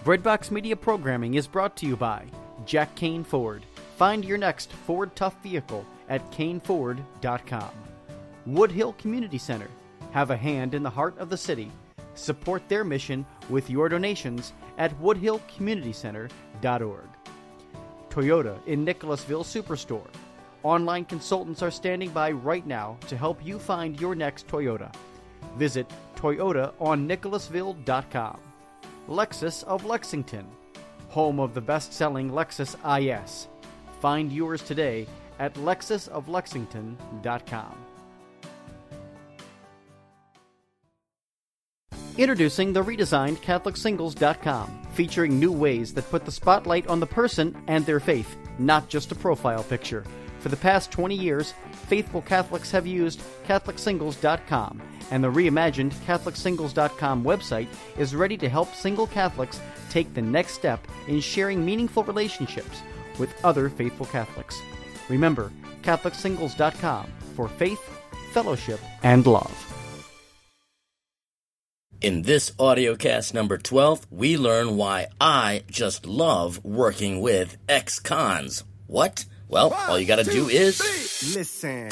Breadbox Media programming is brought to you by Jack Kane Ford. Find your next Ford Tough vehicle at caneford.com. Woodhill Community Center. Have a hand in the heart of the city. Support their mission with your donations at woodhillcommunitycenter.org. Toyota in Nicholasville Superstore. Online consultants are standing by right now to help you find your next Toyota. Visit toyotaonnicholasville.com. Lexus of Lexington, home of the best-selling Lexus IS. Find yours today at lexusoflexington.com. Introducing the redesigned CatholicSingles.com, featuring new ways that put the spotlight on the person and their faith, not just a profile picture. For the past 20 years, faithful Catholics have used CatholicSingles.com, and the reimagined CatholicSingles.com website is ready to help single Catholics take the next step in sharing meaningful relationships with other faithful Catholics. Remember, CatholicSingles.com for faith, fellowship, and love. In this audiocast number 12, we learn why I just love working with ex-cons. What? Well, all you gotta do is... listen.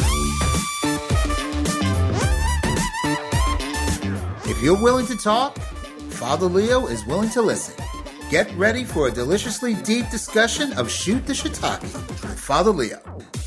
If you're willing to talk, Father Leo is willing to listen. Get ready for a deliciously deep discussion of Shoot the Shiitake with Father Leo.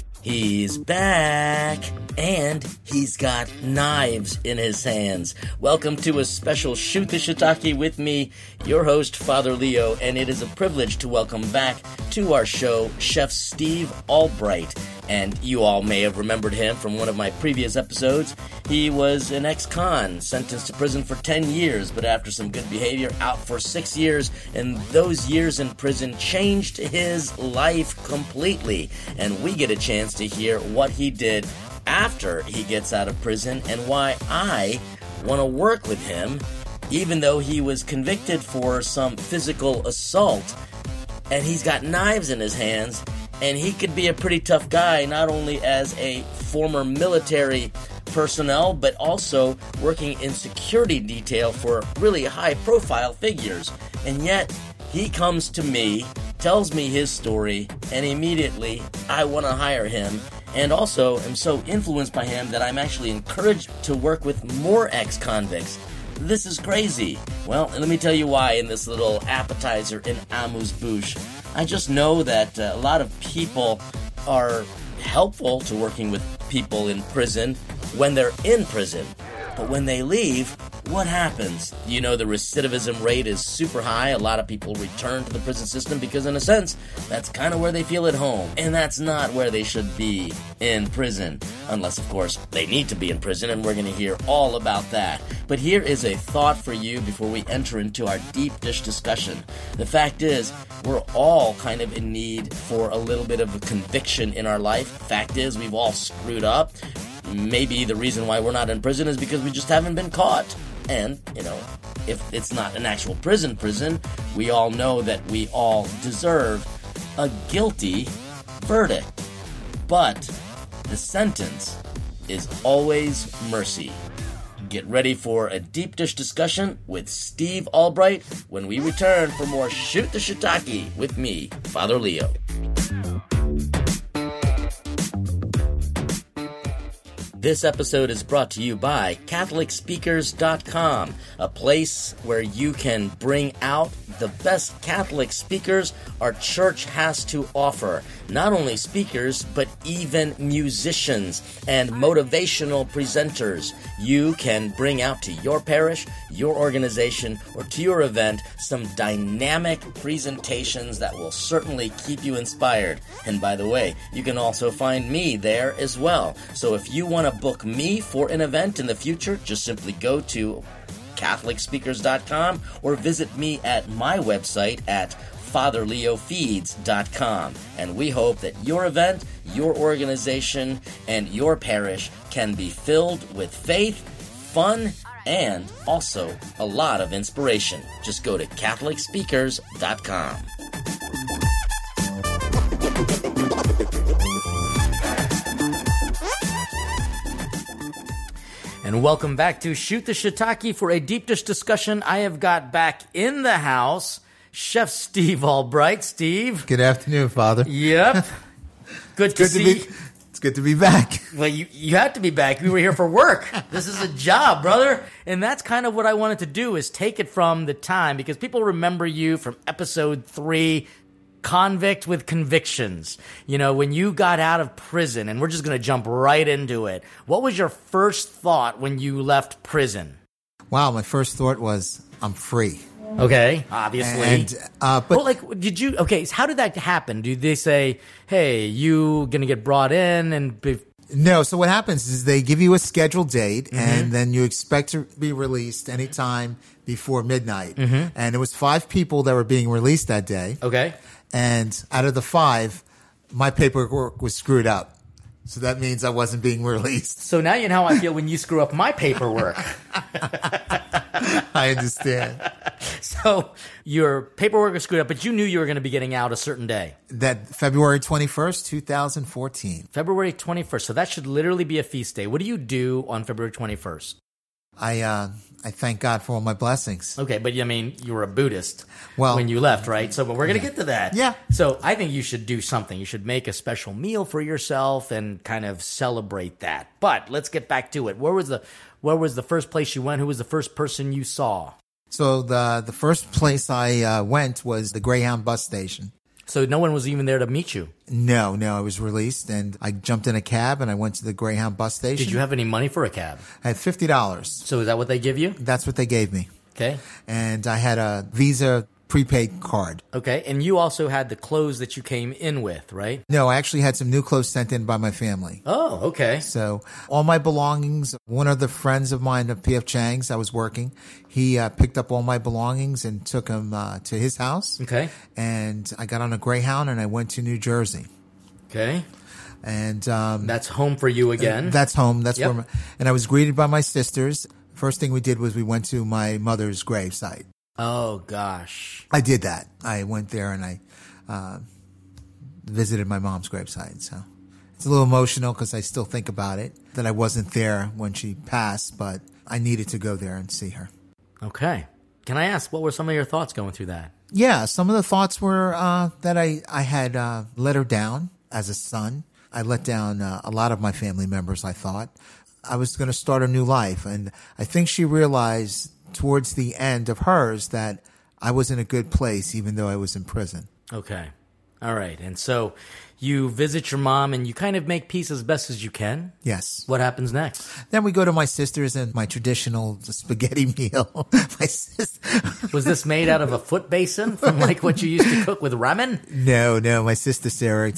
He's back, and he's got knives in his hands. Welcome to a special Shoot the Shiitake with me, your host, Father Leo, and it is a privilege to welcome back to our show, Chef Steve Albright. And you all may have remembered him from one of my previous episodes. He was an ex-con, sentenced to prison for 10 years, but after some good behavior, out for 6 years, and those years in prison changed his life completely. And we get a chance to hear what he did after he gets out of prison and why I want to work with him, even though he was convicted for some physical assault, and he's got knives in his hands. And he could be a pretty tough guy, not only as a former military personnel, but also working in security detail for really high-profile figures. And yet, he comes to me, tells me his story, and immediately I want to hire him. And also, am so influenced by him that I'm actually encouraged to work with more ex-convicts. This is crazy. Well, let me tell you why in this little appetizer in amuse-bouche. I just know that a lot of people are helpful to working with people in prison when they're in prison. But when they leave, what happens? You know, the recidivism rate is super high. A lot of people return to the prison system because, in a sense, that's kind of where they feel at home. And that's not where they should be, in prison. Unless, of course, they need to be in prison, and we're going to hear all about that. But here is a thought for you before we enter into our deep dish discussion. The fact is, we're all kind of in need for a little bit of a conviction in our life. Fact is, we've all screwed up. Maybe the reason why we're not in prison is because we just haven't been caught. And, you know, if it's not an actual prison, we all know that we all deserve a guilty verdict. But the sentence is always mercy. Get ready for a deep dish discussion with Steve Albright when we return for more Shoot the Shiitake with me, Father Leo. This episode is brought to you by CatholicSpeakers.com, a place where you can bring out the best Catholic speakers our church has to offer. Not only speakers, but even musicians and motivational presenters. You can bring out to your parish, your organization, or to your event some dynamic presentations that will certainly keep you inspired. And by the way, you can also find me there as well. So if you want to book me for an event in the future, just simply go to CatholicSpeakers.com or visit me at my website at FatherLeoFeeds.com. And we hope that your event, your organization, and your parish can be filled with faith, fun, and also a lot of inspiration. Just go to CatholicSpeakers.com. And welcome back to Shoot the Shiitake for a deep dish discussion. I have got back in the house Chef Steve Albright. Steve. Good afternoon, Father. Yep. Good to see. It's good to be back. Well, you had to be back. We were here for work. This is a job, brother. And that's kind of what I wanted to do, is take it from the time, because people remember you from episode 3, Convict with Convictions. You know, when you got out of prison, and we're just going to jump right into it. What was your first thought when you left prison? Wow, my first thought was, I'm free. Okay, obviously. And, but well, like, so how did that happen? Did they say, hey, you going to get brought in and No, so what happens is they give you a scheduled date, and then you expect to be released anytime before midnight. And it was 5 people that were being released that day. Okay. And out of the 5, my paperwork was screwed up. So that means I wasn't being released. So now you know how I feel when you screw up my paperwork. I understand. So your paperwork was screwed up, but you knew you were going to be getting out a certain day. That February 21st, 2014. February 21st. So that should literally be a feast day. What do you do on February 21st? I thank God for all my blessings. Okay, but I mean, you were a Buddhist Well, when you left, right? So, but we're going to get to that. Yeah. So I think you should do something. You should make a special meal for yourself and kind of celebrate that. But let's get back to it. Where was the first place you went? Who was the first person you saw? So the first place I went was the Greyhound bus station. So no one was even there to meet you? No, I was released, and I jumped in a cab, and I went to the Greyhound bus station. Did you have any money for a cab? I had $50. So is that what they give you? That's what they gave me. Okay. And I had a Visa prepaid card. Okay, and you also had the clothes that you came in with, right? No, I actually had some new clothes sent in by my family. Oh, okay. So all my belongings, one of the friends of mine at P.F. Chang's, I was working, he picked up all my belongings and took them to his house. Okay. And I got on a Greyhound and I went to New Jersey. Okay. And that's home for you again. That's home. That's Yep. and I was greeted by my sisters. First thing we did was we went to my mother's gravesite. Oh, gosh. I did that. I went there and I visited my mom's gravesite. So it's a little emotional because I still think about it, that I wasn't there when she passed, but I needed to go there and see her. Okay. Can I ask, what were some of your thoughts going through that? Yeah, some of the thoughts were that I had let her down as a son. I let down a lot of my family members, I thought. I was going to start a new life, and I think she realized towards the end of hers that I was in a good place even though I was in prison. Okay. All right. And so you visit your mom and you kind of make peace as best as you can. Yes. What happens next? Then we go to my sister's and my traditional spaghetti meal. My sister. Was this made out of a foot basin from like what you used to cook with ramen? No. My sister Sarah,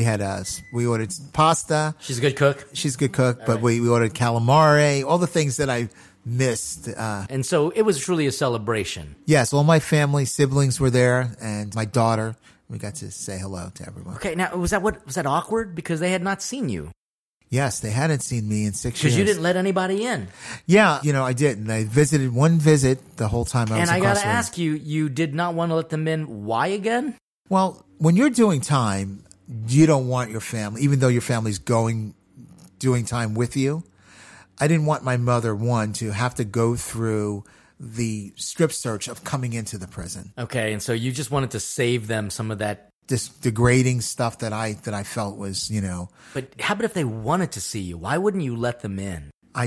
we ordered pasta. She's a good cook. She's a good cook, but we ordered calamari, all the things that I missed. And so it was truly a celebration. Yes, all my family, siblings were there, and my daughter. We got to say hello to everyone. Okay, now was that awkward because they had not seen you? Yes, they hadn't seen me in 6 years. Because you didn't let anybody in. Yeah, I didn't. I visited one visit the whole time I was incarcerated. And I got to ask you, you did not want to let them in. Why again? Well, when you're doing time, you don't want your family, even though your family's doing time with you. I didn't want my mother, one, to have to go through the strip search of coming into the prison. Okay, and so you just wanted to save them some of that this degrading stuff that I felt was, But how about if they wanted to see you? Why wouldn't you let them in? I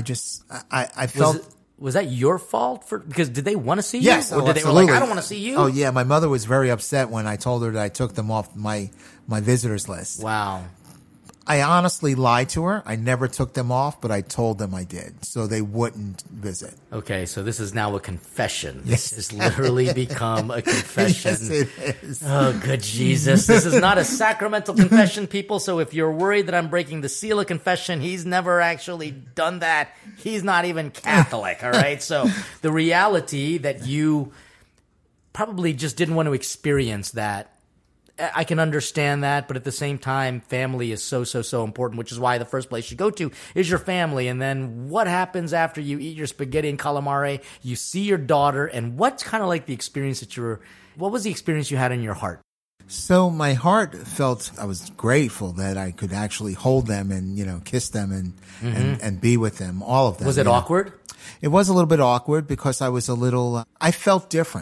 felt. Was that your fault? Because did they want to see you? Yes, or did they were like, I don't want to see you? Oh yeah, my mother was very upset when I told her that I took them off my visitors list. Wow. I honestly lied to her. I never took them off, but I told them I did, so they wouldn't visit. Okay, so this is now a confession. This has literally become a confession. Yes, it is. Oh, good Jesus. This is not a sacramental confession, people, so if you're worried that I'm breaking the seal of confession, he's never actually done that. He's not even Catholic, all right? So the reality that you probably just didn't want to experience that, I can understand that, but at the same time, family is so important, which is why the first place you go to is your family. And then what happens after you eat your spaghetti and calamari? You see your daughter, and what's kind of like the experience what was the experience you had in your heart? So my heart felt, I was grateful that I could actually hold them and, kiss them and be with them, all of them. Was it awkward? It was a little bit awkward because I was I felt different.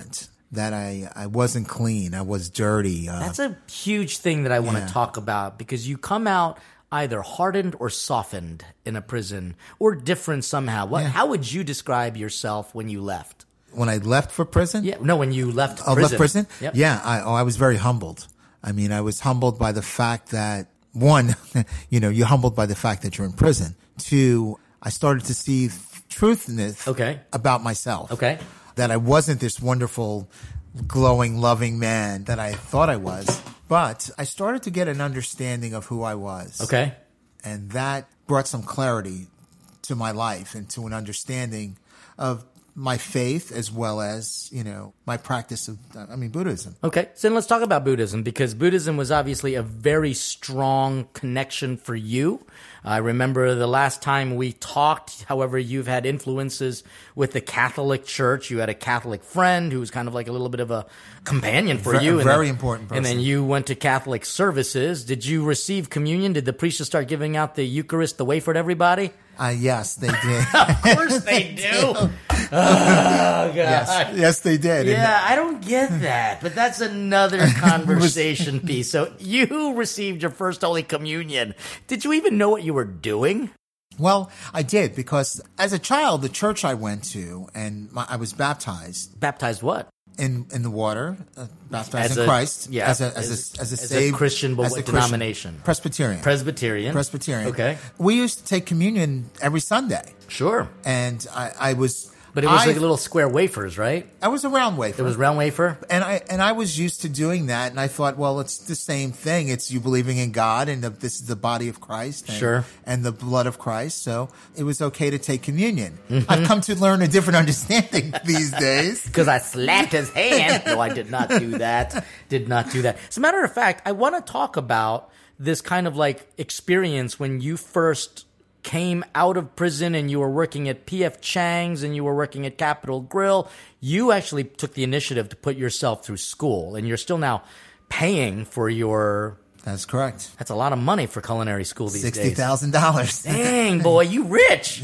that I wasn't clean. I was dirty. That's a huge thing that I want to talk about, because you come out either hardened or softened in a prison, or different somehow. How would you describe yourself when you left? When I left for prison? Yeah, no, when you left prison. Left prison? Yep. Yeah, I was very humbled. I mean, I was humbled by the fact that, one, you're humbled by the fact that you're in prison. Two, I started to see truthness about myself. Okay. That I wasn't this wonderful, glowing, loving man that I thought I was. But I started to get an understanding of who I was. Okay. And that brought some clarity to my life and to an understanding of my faith, as well as, my practice of, Buddhism. Okay. So then let's talk about Buddhism, because Buddhism was obviously a very strong connection for you. I remember the last time we talked, however, you've had influences with the Catholic Church. You had a Catholic friend who was kind of like a little bit of a companion for you. Very important person. And then you went to Catholic services. Did you receive communion? Did the priest just start giving out the Eucharist, the wafer to everybody? Yes, they did. Of course they do. Oh, God. Yes, they did. Yeah, I don't get that, but that's another conversation piece. So you received your first Holy Communion. Did you even know what you were doing? Well, I did, because as a child, the church I went to, and I was baptized. Baptized what? In the water, baptized in Christ. Yeah, as a Christian, but what denomination? Presbyterian. Presbyterian. Okay. We used to take communion every Sunday. Sure. And I was. But it was like little square wafers, right? I was a round wafer. It was round wafer? And I was used to doing that, and I thought, well, it's the same thing. It's you believing in God, and this is the body of Christ. And the blood of Christ. So it was okay to take communion. Mm-hmm. I've come to learn a different understanding these days. Because I slapped his hand. No, I did not do that. As a matter of fact, I want to talk about this kind of like experience when you first came out of prison and you were working at P.F. Chang's and you were working at Capitol Grill. You actually took the initiative to put yourself through school, and you're still now paying for your... That's correct. That's a lot of money for culinary school these days. $60,000. Dang, boy, you rich.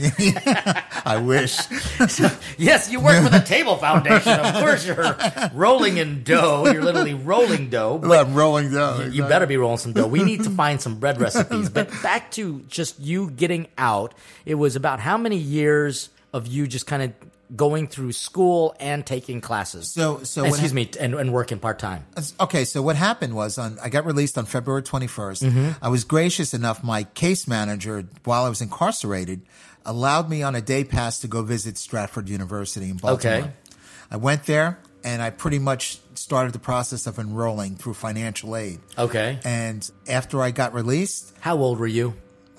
I wish. Yes, you work for the Table Foundation. Of course you're rolling in dough. You're literally rolling dough. I'm rolling dough. You better be rolling some dough. We need to find some bread recipes. But back to just you getting out, it was about how many years of you just kind of going through school and taking classes. And working part-time. Okay, so what happened was I got released on February 21st. Mm-hmm. I was gracious enough, my case manager, while I was incarcerated, allowed me on a day pass to go visit Stratford University in Baltimore. Okay. I went there, and I pretty much started the process of enrolling through financial aid. Okay. And after I got released... How old were you?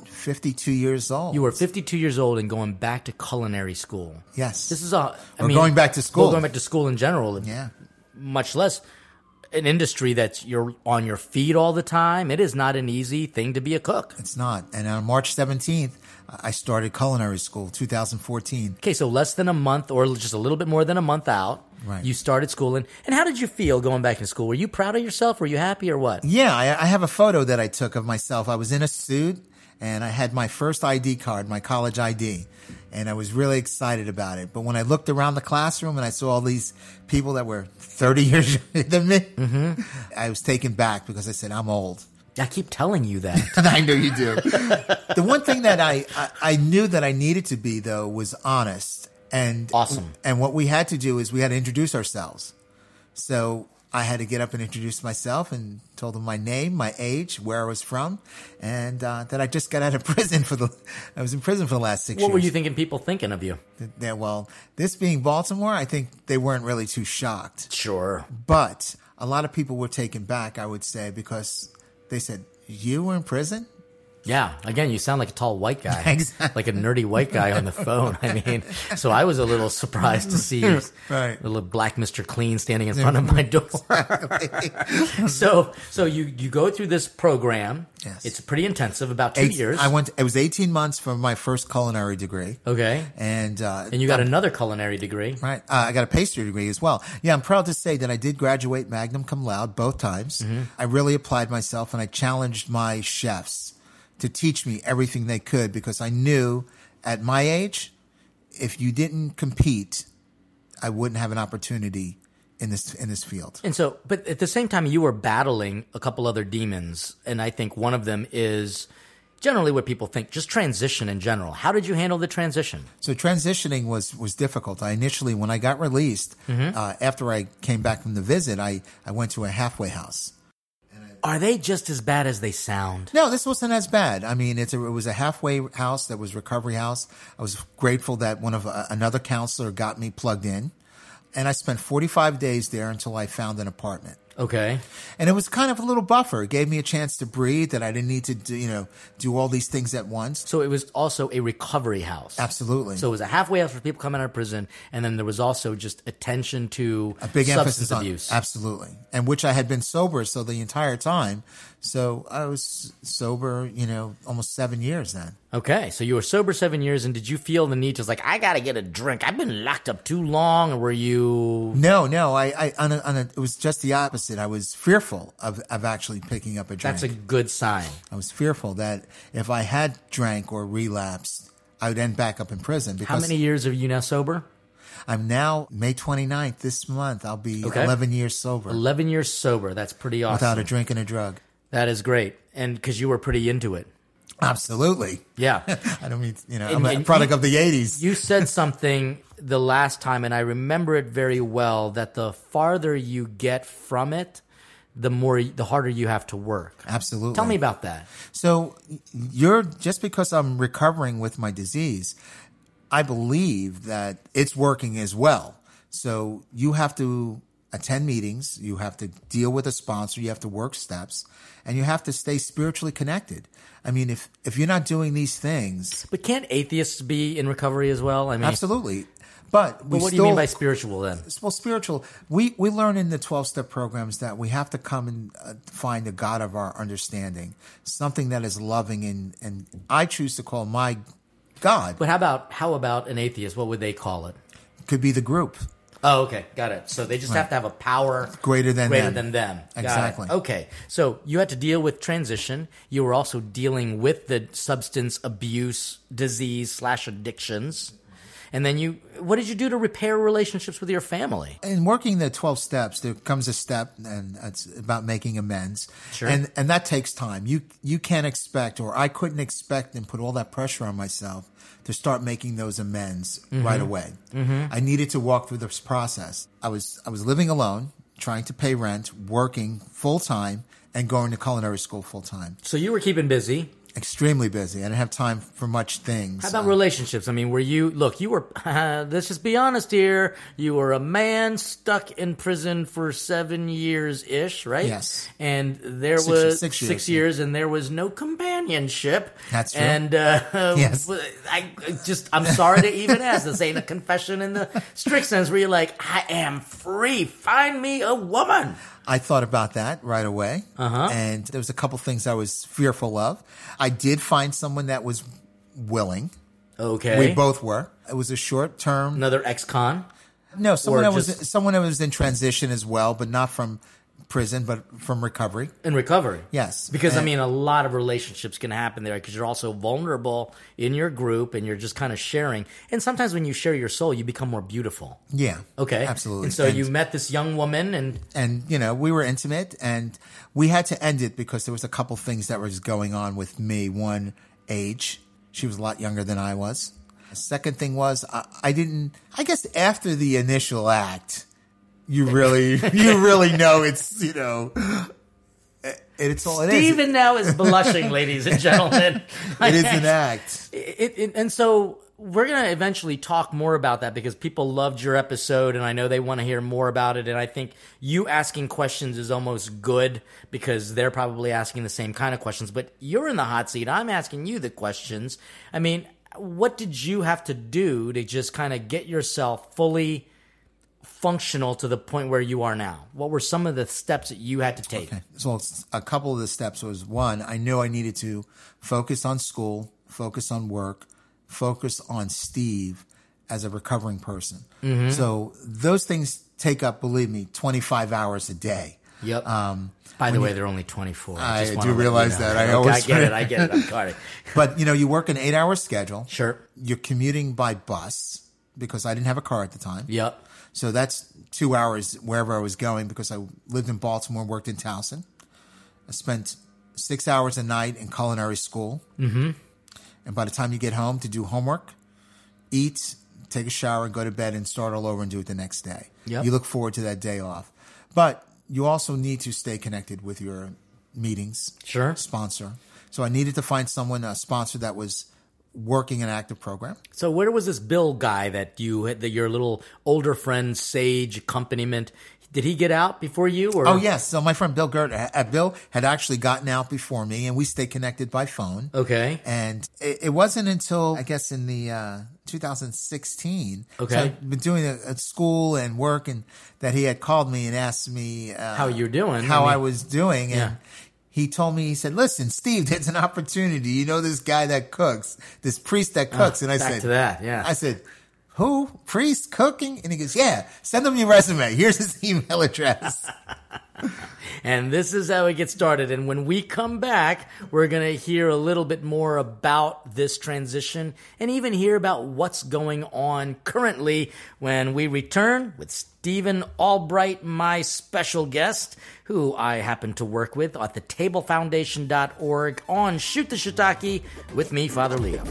52 years old. You were 52 years old and going back to culinary school. Yes. This is going back to school. Going back to school in general. Yeah. Much less an industry that's you're on your feet all the time. It is not an easy thing to be a cook. It's not. And on March 17th, I started culinary school, 2014. Okay, so less than a month, or just a little bit more than a month out. Right. You started school. And how did you feel going back to school? Were you proud of yourself? Were you happy or what? Yeah, I have a photo that I took of myself. I was in a suit. And I had my first ID card, my college ID, and I was really excited about it. But when I looked around the classroom and I saw all these people that were 30 years younger than me, mm-hmm. I was taken back because I said, I'm old. I keep telling you that. I know you do. The one thing that I knew that I needed to be, though, was honest. And awesome. And what we had to do is we had to introduce ourselves. So I had to get up and introduce myself and told them my name, my age, where I was from, and that I just got out of prison I was in prison for the last 6 years. What were you people thinking of you? Well, this being Baltimore, I think they weren't really too shocked. Sure. But a lot of people were taken back, I would say, because they said, you were in prison? Yeah. Again, you sound like a tall white guy. Exactly. Like a nerdy white guy on the phone. I mean, so I was a little surprised to see right. a little black Mr. Clean standing in front of my door. So you go through this program. Yes. It's pretty intensive, about 2 years. It was 18 months for my first culinary degree. Okay. And you got another culinary degree. Right. I got a pastry degree as well. Yeah, I'm proud to say that I did graduate magna cum laude both times. Mm-hmm. I really applied myself, and I challenged my chefs to teach me everything they could, because I knew at my age, if you didn't compete, I wouldn't have an opportunity in this field. And so, but at the same time, you were battling a couple other demons, and I think one of them is generally what people think, just transition in general. How did you handle the transition? So transitioning was difficult. I initially, when I got released, after I came back from the visit, I went to a halfway house. Are they just as bad as they sound? No, this wasn't as bad. I mean, it was a halfway house that was recovery house. I was grateful that another counselor got me plugged in. And I spent 45 days there until I found an apartment. Okay. And it was kind of a little buffer. It gave me a chance to breathe, that I didn't need to do all these things at once. So it was also a recovery house. Absolutely. So it was a halfway house for people coming out of prison, and then there was also just attention to a big substance emphasis abuse. Absolutely. And which I had been sober so the entire time. So I was sober, almost 7 years then. Okay, so you were sober 7 years, and did you feel the need to, I got to get a drink? I've been locked up too long, or were you... No, it was just the opposite. I was fearful of actually picking up a drink. That's a good sign. I was fearful that if I had drank or relapsed, I would end back up in prison. How many years are you now sober? I'm now, May 29th, this month, I'll be 11 years sober. 11 years sober, that's pretty awesome. Without a drink and a drug. That is great, and because you were pretty into it. Absolutely. Yeah. I don't mean, I'm a product of the 80s. You said something the last time, and I remember it very well, that the farther you get from it, the harder you have to work. Absolutely. Tell me about that. So just because I'm recovering with my disease, I believe that it's working as well. So you have to attend meetings, you have to deal with a sponsor, you have to work steps, and you have to stay spiritually connected. I mean, if you're not doing these things... But can't atheists be in recovery as well? I mean, absolutely. But what do you mean by spiritual then? Well, spiritual, we learn in the 12-step programs that we have to come and find the God of our understanding, something that is loving, and I choose to call my God. But how about an atheist? What would they call it? Could be the group. Oh, okay. Got it. So they just have to have a power greater than them. Exactly. Okay. So you had to deal with transition. You were also dealing with the substance abuse disease / addictions. And then what did you do to repair relationships with your family? In working the 12 steps, there comes a step, and it's about making amends. Sure. And that takes time. You can't expect, or I couldn't expect and put all that pressure on myself to start making those amends right away. Mm-hmm. I needed to walk through this process. I was living alone, trying to pay rent, working full time, and going to culinary school full time. So you were keeping busy. Extremely busy. I didn't have time for much things. How about relationships? I mean, you were, let's just be honest here, you were a man stuck in prison for 7 years-ish, right? Yes. And there was 6 years, and there was no companionship. That's true. And yes. I'm sorry to even ask, this ain't a confession in the strict sense where you're like, I am free, find me a woman. I thought about that right away, and there was a couple things I was fearful of. I did find someone that was willing. Okay. We both were. It was a short term. Another ex-con? No, someone that was in transition as well, but not from prison, but from recovery. In recovery? Yes. Because, a lot of relationships can happen there because you're also vulnerable in your group and you're just kind of sharing. And sometimes when you share your soul, you become more beautiful. Yeah. Okay. Absolutely. And so you met this young woman and we were intimate, and we had to end it because there was a couple things that was going on with me. One, age. She was a lot younger than I was. The second thing was I guess after the initial act, you really know it's, it's all it is. Steven now is blushing, ladies and gentlemen. It is an act. And so we're going to eventually talk more about that because people loved your episode and I know they want to hear more about it. And I think you asking questions is almost good because they're probably asking the same kind of questions. But you're in the hot seat. I'm asking you the questions. I mean, what did you have to do to just kind of get yourself fully functional to the point where you are now? What were some of the steps that you had to take? Okay. So a couple of the steps was, one, I knew I needed to focus on school, focus on work, focus on Steve as a recovering person. Mm-hmm. So those things take up, believe me, 25 hours a day. Yep. By the way, they're only 24. I do realize that. I get it. I'm sorry. But, you work an 8-hour schedule. Sure. You're commuting by bus because I didn't have a car at the time. Yep. So that's 2 hours wherever I was going because I lived in Baltimore and worked in Towson. I spent 6 hours a night in culinary school. Mm-hmm. And by the time you get home to do homework, eat, take a shower, and go to bed and start all over and do it the next day. Yep. You look forward to that day off. But you also need to stay connected with your meetings. Sure. Sponsor. So I needed to find someone, a sponsor that was working an active program. So where was this Bill guy that you had, that your little older friend, Sage accompaniment, did he get out before you? Or? Oh, yes. So my friend Bill Bill had actually gotten out before me, and we stayed connected by phone. Okay. And it wasn't until, I guess, in the 2016. Okay. So I've been doing at school and work, and that he had called me and asked me how you're doing. How I was doing. Yeah. And he told me, he said, listen, Steve, there's an opportunity. You know this guy that cooks, this priest that cooks. And I back said, to that, yeah. I said, who? Priest cooking? And he goes, yeah, send him your resume. Here's his email address. And this is how it gets started. And when we come back, we're going to hear a little bit more about this transition and even hear about what's going on currently when we return with Stephen Albright, my special guest, who I happen to work with at thetablefoundation.org on Shoot the Shiitake with me, Father Leo.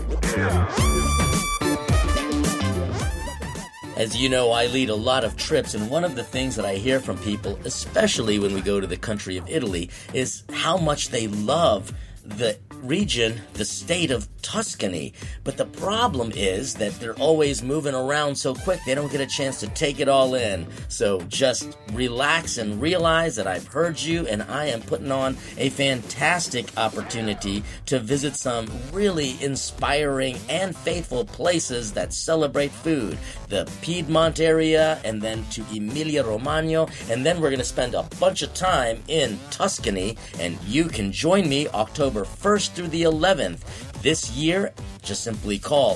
As you know, I lead a lot of trips, and one of the things that I hear from people, especially when we go to the country of Italy, is how much they love the region, the state of Tuscany. But the problem is that they're always moving around so quick, they don't get a chance to take it all in. So just relax and realize that I've heard you, and I am putting on a fantastic opportunity to visit some really inspiring and faithful places that celebrate food. The Piedmont area, and then to Emilia-Romagna, and then we're going to spend a bunch of time in Tuscany, and you can join me October 1st through the 11th. This year, just simply call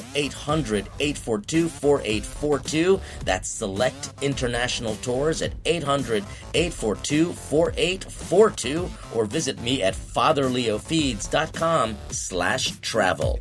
800-842-4842. That's Select International Tours at 800-842-4842, or visit me at fatherleofeeds.com/travel.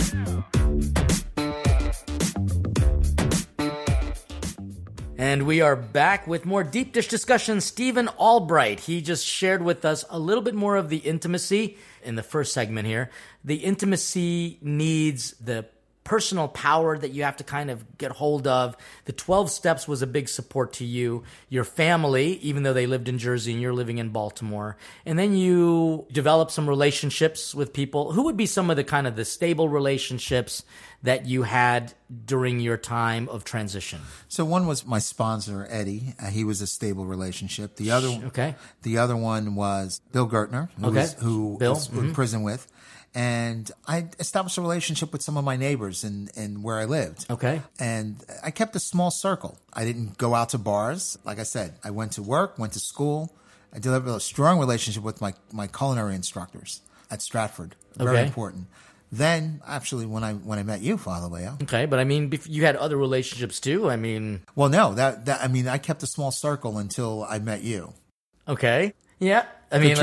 And we are back with more deep dish discussion. Stephen Albright, he just shared with us a little bit more of the intimacy in the first segment here. The intimacy needs the personal power that you have to kind of get hold of. The 12 steps was a big support to you, your family, even though they lived in Jersey and you're living in Baltimore. And then you developed some relationships with people. Who would be some of the kind of the stable relationships that you had during your time of transition? So one was my sponsor, Eddie. He was a stable relationship. The other one was Bill Gertner, who was in prison with. And I established a relationship with some of my neighbors in where I lived. Okay. And I kept a small circle. I didn't go out to bars. Like I said, I went to work, went to school. I developed a strong relationship with my culinary instructors at Stratford. Very important. Then, actually, when I met you, Father Leo. Okay, but I mean, you had other relationships too. I mean, well, no, I kept a small circle until I met you. Okay, yeah. I mean,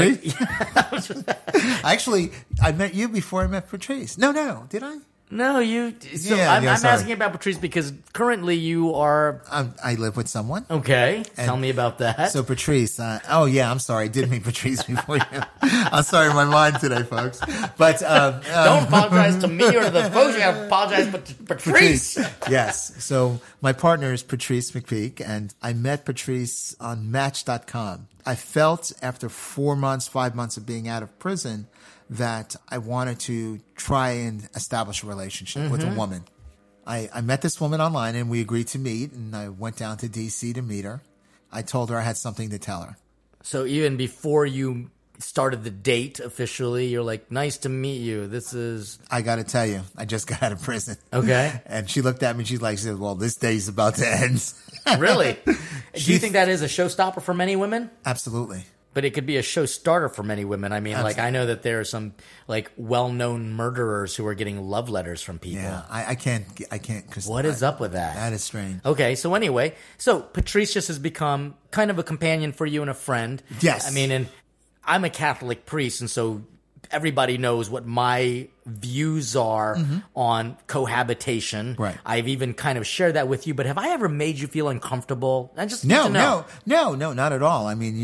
actually, I met you before I met Patrice. No, did I? No, you. So I'm asking about Patrice because currently you are. I live with someone. Okay, tell me about that. So Patrice. I'm sorry, I did meet Patrice before you. I'm sorry, my mind today, folks. But don't apologize to me or the folks. You have to apologize to Patrice. Yes. So my partner is Patrice McPeak, and I met Patrice on Match.com. I felt after 5 months of being out of prison, that I wanted to try and establish a relationship with a woman. I met this woman online, and we agreed to meet, and I went down to D.C. to meet her. I told her I had something to tell her. So even before you started the date officially, you're like, nice to meet you. I got to tell you, I just got out of prison. Okay. And she looked at me, she said, well, this day's about to end. Really? Do you think that is a showstopper for many women? Absolutely. But it could be a show starter for many women. I mean, I know that there are some well-known murderers who are getting love letters from people. Yeah, I can't. What is up with that? That is strange. Okay, so anyway, Patrice just has become kind of a companion for you and a friend. Yes. I mean, and I'm a Catholic priest, and so everybody knows what my views are on cohabitation. Right. I've even kind of shared that with you, but have I ever made you feel uncomfortable? I just No, need to know. no, not at all. I mean,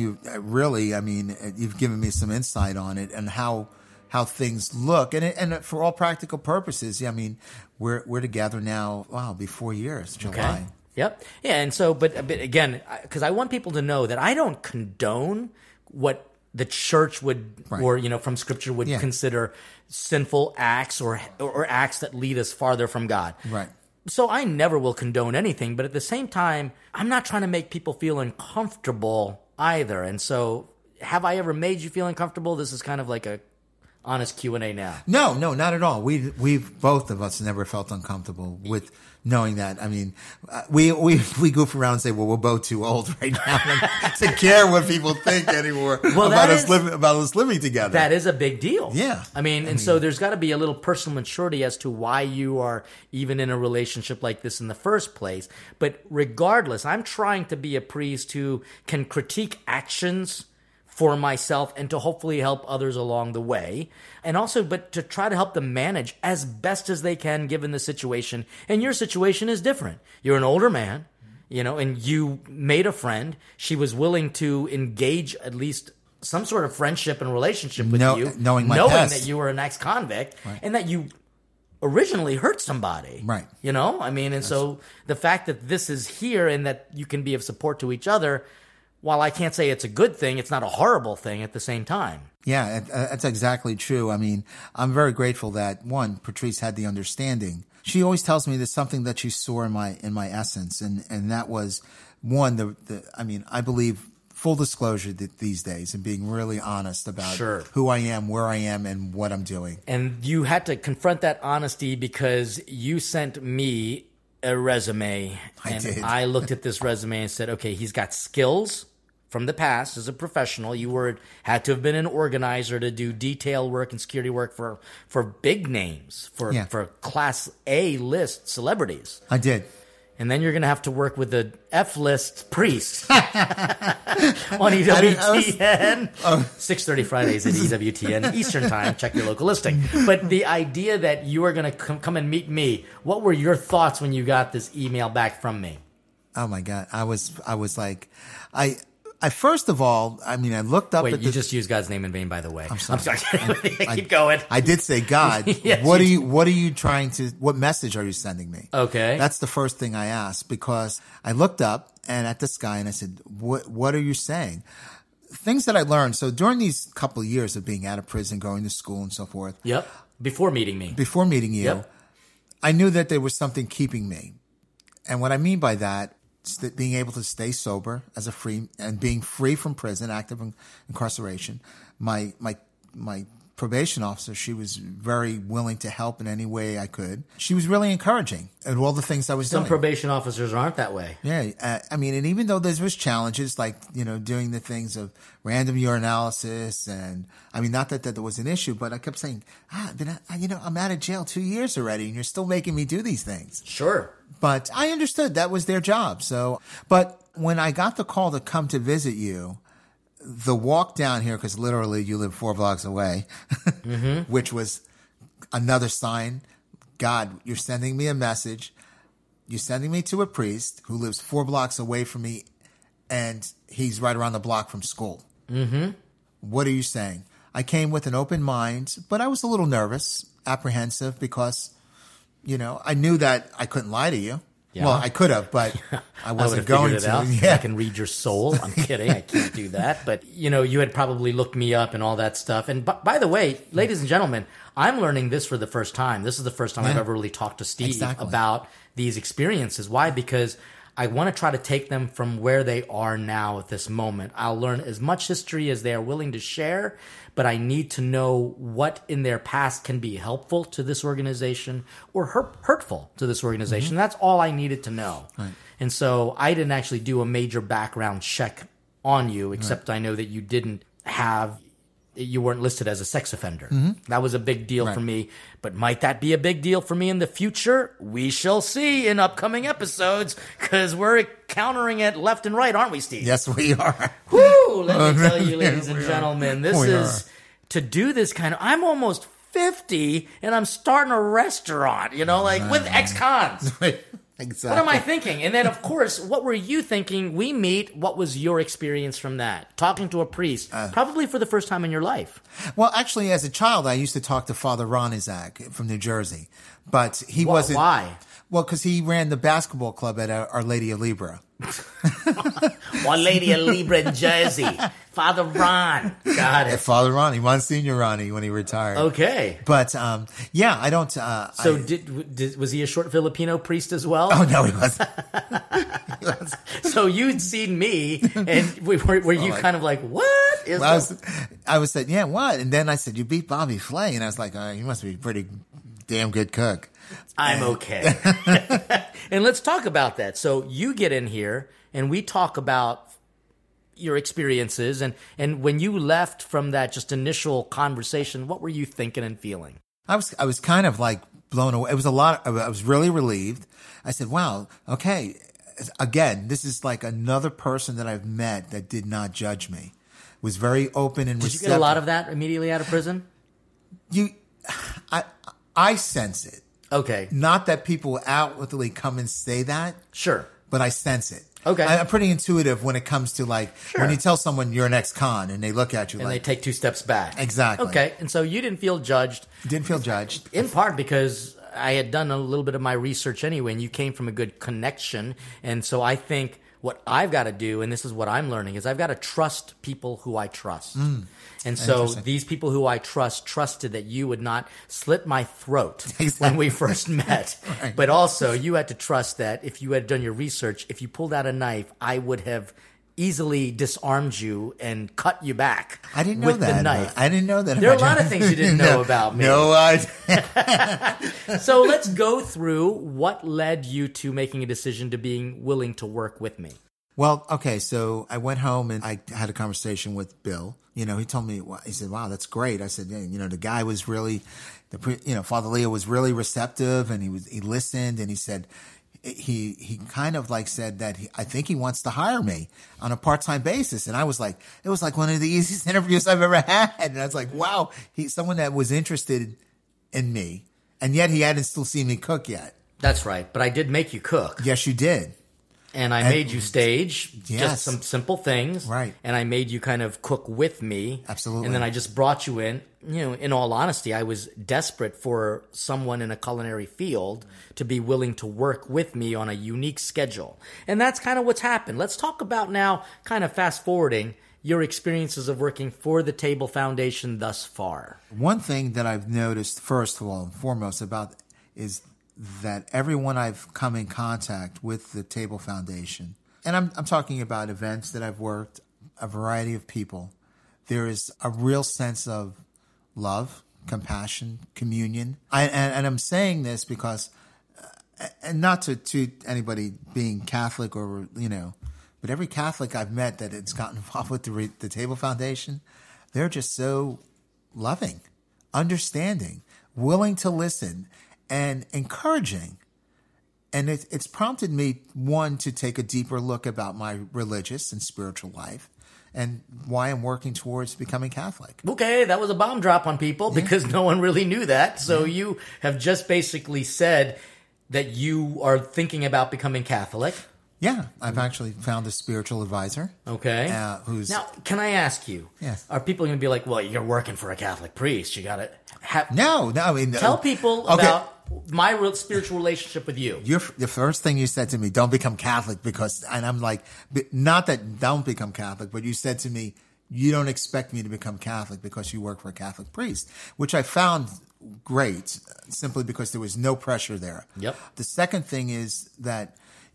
you've given me some insight on it and how things look, and for all practical purposes, I mean, we're together now. Wow, be 4 years, July. Okay. Yep. Yeah, and so, but again, because I want people to know that I don't condone what the church would, Right. or from Scripture would consider sinful acts or acts that lead us farther from God. Right. So I never will condone anything, but at the same time, I'm not trying to make people feel uncomfortable either. And so, have I ever made you feel uncomfortable? This is kind of like a honest Q&A now. No, not at all. We've both of us never felt uncomfortable with knowing that. I mean, we goof around and say, well, we're both too old right now to care what people think anymore about us living together. That is a big deal. Yeah. I mean, so there's got to be a little personal maturity as to why you are even in a relationship like this in the first place. But regardless, I'm trying to be a priest who can critique actions for myself and to hopefully help others along the way. And also, but to try to help them manage as best as they can given the situation. And your situation is different. You're an older man, and you made a friend. She was willing to engage at least some sort of friendship and relationship with you. Knowing past. That you were an ex-convict and that you originally hurt somebody. Right. I mean, and so the fact that this is here and that you can be of support to each other, while I can't say it's a good thing, it's not a horrible thing at the same time. Yeah, that's exactly true. I mean, I'm very grateful that, one, Patrice had the understanding. She always tells me there's something that she saw in my essence, and that was, one, I believe full disclosure these days and being really honest about who I am, where I am, and what I'm doing. And you had to confront that honesty because you sent me a resume. I did. I looked at this resume and said, okay, he's got skills from the past as a professional. You had to have been an organizer to do detail work and security work for big names, for Class A list celebrities. I did. And then you're going to have to work with the F-list priest on EWTN. 6:30 Fridays at EWTN Eastern Time. Check your local listing. But the idea that you are going to come and meet me, what were your thoughts when you got this email back from me? Oh my God. I was like, I first of all, I mean, I looked up at you just used God's name in vain, by the way. I'm sorry. Keep going. I did say God. Yes, what are you trying to, what message are you sending me? Okay. That's the first thing I asked, because I looked up at this guy and I said, what are you saying? Things that I learned. So during these couple of years of being out of prison, going to school and so forth. Yep. Before meeting me. Before meeting you. Yep. I knew that there was something keeping me. And what I mean by that, being able to stay sober and being free from prison, active incarceration. My probation officer, she was very willing to help in any way I could. She was really encouraging at all the things I was doing. Some probation officers aren't that way. Yeah. I mean, and even though there was challenges like, doing the things of random urinalysis, and I mean, not that there was an issue, but I kept saying, I'm out of jail 2 years already and you're still making me do these things. Sure. But I understood that was their job. But when I got the call to come to visit you, the walk down here, because literally you live 4 blocks away, which was another sign, God, you're sending me a message. You're sending me to a priest who lives 4 blocks away from me, and he's right around the block from school. Mm-hmm. What are you saying? I came with an open mind, but I was a little nervous, apprehensive, because I knew that I couldn't lie to you. Yeah. Well, I could have, but I wasn't going to. Out. Yeah. I can read your soul. I'm kidding. I can't do that. But, you had probably looked me up and all that stuff. And by the way, ladies and gentlemen, I'm learning this for the first time. This is the first time I've ever really talked to Steve about these experiences. Why? Because I want to try to take them from where they are now at this moment. I'll learn as much history as they are willing to share, but I need to know what in their past can be helpful to this organization or hurtful to this organization. Mm-hmm. That's all I needed to know. Right. And so I didn't actually do a major background check on you, except I know that you weren't listed as a sex offender. Mm-hmm. That was a big deal for me. But might that be a big deal for me in the future? We shall see in upcoming episodes, because we're countering it left and right, aren't we, Steve? Yes, we are. Woo! Let me tell you, ladies and gentlemen, this is to do this kind of, I'm almost 50 and I'm starting a restaurant, like with ex-cons. Exactly. What am I thinking? And then, of course, what were you thinking? We meet. What was your experience from that? Talking to a priest, probably for the first time in your life. Well, actually, as a child, I used to talk to Father Ron Isaac from New Jersey, but he wasn't. Why? Well, because he ran the basketball club at Our Lady of Libra. Our Lady of Libra in Jersey. Father Ron. Got it. Father Ronnie, Monsignor Ronnie, when he retired. Okay. But, yeah, I don't... So was he a short Filipino priest as well? Oh, no, he wasn't. So you'd seen me, and were you kind of like, what? I was saying, yeah, what? And then I said, you beat Bobby Flay. And I was like, you must be a pretty damn good cook. I'm okay. And let's talk about that. So you get in here, and we talk about your experiences, and when you left from that just initial conversation, what were you thinking and feeling? I was kind of like blown away. It was a lot. I was really relieved. I said, wow, okay. Again, this is like another person that I've met that did not judge me. Was very open and receptive. Did you get a lot of that immediately out of prison? I sense it. Okay. Not that people outwardly come and say that. Sure. But I sense it. Okay. I'm pretty intuitive when it comes to when you tell someone you're an ex-con and they look at you and they take 2 steps back. Exactly. Okay. And so you didn't feel judged. Didn't feel judged. In part because I had done a little bit of my research anyway, and you came from a good connection. And so I think what I've got to do, and this is what I'm learning, is I've got to trust people who I trust. And so these people who I trusted that you would not slit my throat when we first met. Right. But also you had to trust that if you had done your research, if you pulled out a knife, I would have easily disarmed you and cut you back. I didn't know with that. The knife. I didn't know that. There are a lot of things you didn't know about me. No idea. So let's go through what led you to making a decision to being willing to work with me. Well, okay, so I went home and I had a conversation with Bill. He told me, he said, wow, that's great. I said, yeah, the guy was really, Father Leo was really receptive, and he listened, and he said, he kind of like said that I think he wants to hire me on a part-time basis. And I was like, it was like one of the easiest interviews I've ever had. And I was like, wow, he's someone that was interested in me. And yet he hadn't still seen me cook yet. That's right. But I did make you cook. Yes, you did. And I made you stage, yes. Just some simple things. Right. And I made you kind of cook with me. Absolutely. And then I just brought you in. In all honesty, I was desperate for someone in a culinary field to be willing to work with me on a unique schedule. And that's kind of what's happened. Let's talk about now, kind of fast forwarding, your experiences of working for the Table Foundation thus far. One thing that I've noticed, first of all and foremost, about is that everyone I've come in contact with the Table Foundation, and I'm talking about events that I've worked, a variety of people, there is a real sense of love, compassion, communion. And I'm saying this because, and not to anybody being Catholic or, but every Catholic I've met that has gotten involved with the Table Foundation, they're just so loving, understanding, willing to listen, and encouraging. And it's prompted me, one, to take a deeper look about my religious and spiritual life and why I'm working towards becoming Catholic. Okay, that was a bomb drop on people because no one really knew that. So you have just basically said that you are thinking about becoming Catholic. Yeah, I've actually found a spiritual advisor. Okay. Who's now, can I ask you? Yes. Are people going to be like, well, you're working for a Catholic priest. You got to have... No, I mean... Tell people about my spiritual relationship with you. The first thing you said to me, don't become Catholic because... And I'm like, not that don't become Catholic, but you said to me, you don't expect me to become Catholic because you work for a Catholic priest, which I found great simply because there was no pressure there. Yep. The second thing is that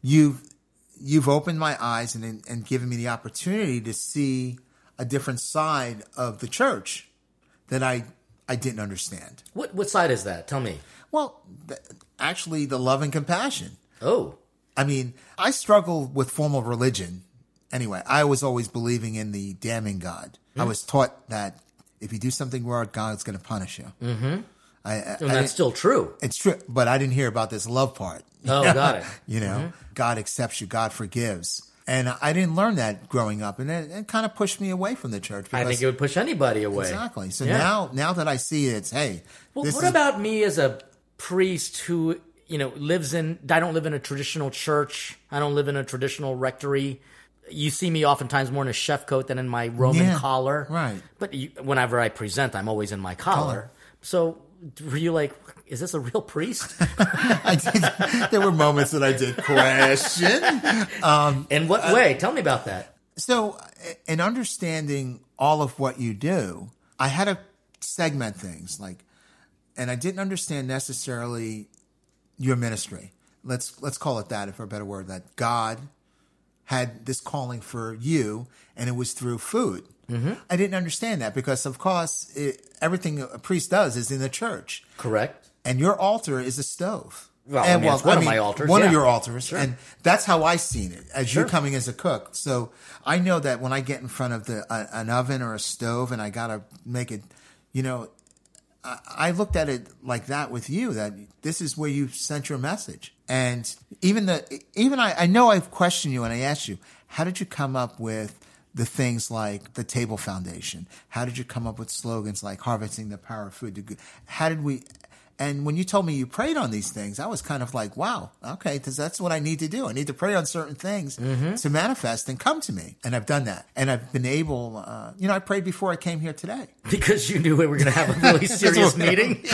you've opened my eyes and given me the opportunity to see a different side of the church that I didn't understand. What side is that? Tell me. Well, actually, the love and compassion. Oh. I mean, I struggle with formal religion. Anyway, I was always believing in the damning God. I was taught that if you do something wrong, God's going to punish you. Mm-hmm. And that's still true. It's true, but I didn't hear about this love part. Oh, got it. God accepts you. God forgives. And I didn't learn that growing up, and it kind of pushed me away from the church. I think it would push anybody away. Exactly. So now that I see it, it's, hey. Well, what about me as a priest who, lives in, I don't live in a traditional church. I don't live in a traditional rectory. You see me oftentimes more in a chef coat than in my Roman collar. Right. But whenever I present, I'm always in my collar. So were you like, is this a real priest? I did. There were moments that I did question. In what way? Tell me about that. So in understanding all of what you do, I had to segment things and I didn't understand necessarily your ministry. Let's call it that, for a better word, that God had this calling for you, and it was through food. Mm-hmm. I didn't understand that because, of course, everything a priest does is in the church. Correct. And your altar is a stove. Well, it's one of my altars. One of your altars. Sure. And that's how I seen it, as Sure. you coming as a cook. So I know that when I get in front of an oven or a stove and I got to make it, I looked at it like that with you, that this is where you sent your message. And I know I've questioned you and I asked you, how did you come up with the things like the Table Foundation? How did you come up with slogans like harvesting the power of food? And when you told me you prayed on these things, I was kind of like, wow, okay, because that's what I need to do. I need to pray on certain things to manifest and come to me. And I've done that. And I've been able, I prayed before I came here today. Because you knew we were going to have a really serious meeting?